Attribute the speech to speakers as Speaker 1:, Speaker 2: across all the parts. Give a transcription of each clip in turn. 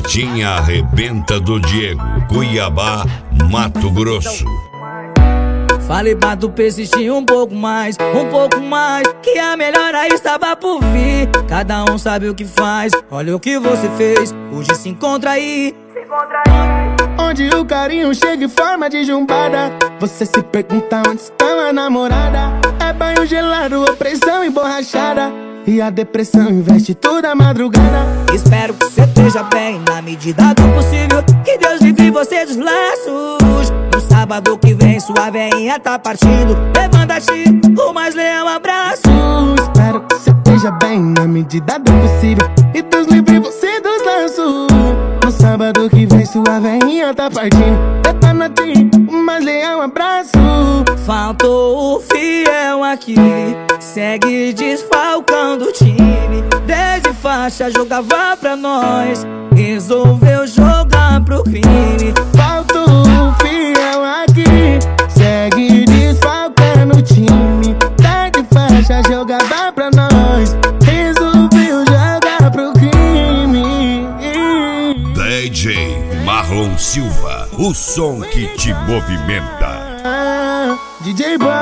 Speaker 1: Pimentinha arrebenta do Diego, Cuiabá, Mato Grosso.
Speaker 2: Falei pra tu persistir um pouco mais, que a melhora estava por vir. Cada um sabe o que faz, olha o que você fez, hoje se encontra aí.
Speaker 3: Onde o carinho chega em forma de jumbada. Você se pergunta onde está a namorada. É banho gelado, opressão e borrachada, e a depressão investe toda a madrugada.
Speaker 2: Espero que você esteja bem, na medida do possível, que Deus livre você dos laços. No sábado que vem sua veinha tá partindo, levanta-te, o mais leal abraço.
Speaker 3: Espero que você esteja bem, na medida do possível, e Deus livre você dos laços. No sábado que vem sua veinha tá partindo, levanta-te, o mais leal abraço.
Speaker 2: Faltou o fiel aqui, segue desfalcando o time. 10 de faixa jogava pra nós, resolveu jogar pro crime.
Speaker 3: Faltou o fiel aqui, segue desfalcando o time. 10 de faixa jogava pra nós, resolveu jogar pro crime.
Speaker 1: DJ Marlon Silva, o som que te movimenta.
Speaker 3: DJ Boy.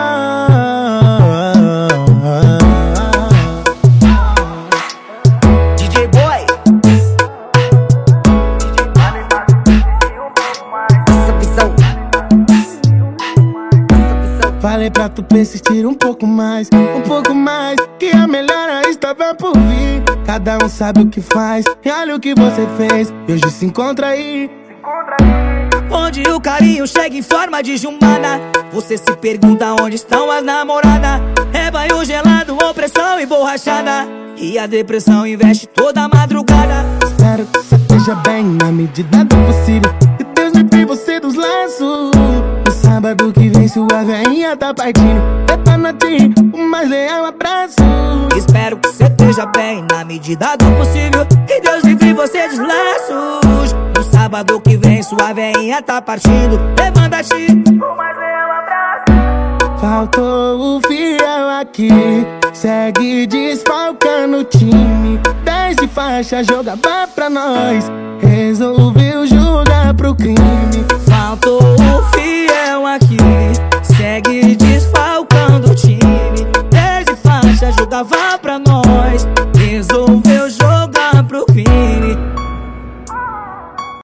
Speaker 2: DJ Boy. Essa pisão.
Speaker 3: Falei pra tu persistir um pouco mais, que a melhora estava por vir. Cada um sabe o que faz, e olha o que você fez, e hoje se encontra aí.
Speaker 2: Onde o carinho chega em forma de jumbada. Você se pergunta onde estão as namoradas. É banho gelado, opressão e borrachada, e a depressão investe toda a madrugada.
Speaker 3: Espero que você esteja bem, na medida do possível, e Deus livre você dos laços. No sábado que vem sua veinha tá partindo, levanta-te, o mais leal abraço.
Speaker 2: Espero que você esteja bem, na medida do possível, que Deus livre você dos laços. No sábado que vem sua veinha tá partindo, levanta-te, o mais leal abraço.
Speaker 3: Faltou o fiel aqui, segue desfalcando o time. 10 de faixa jogava pra nós, resolveu jogar pro crime.
Speaker 2: Faltou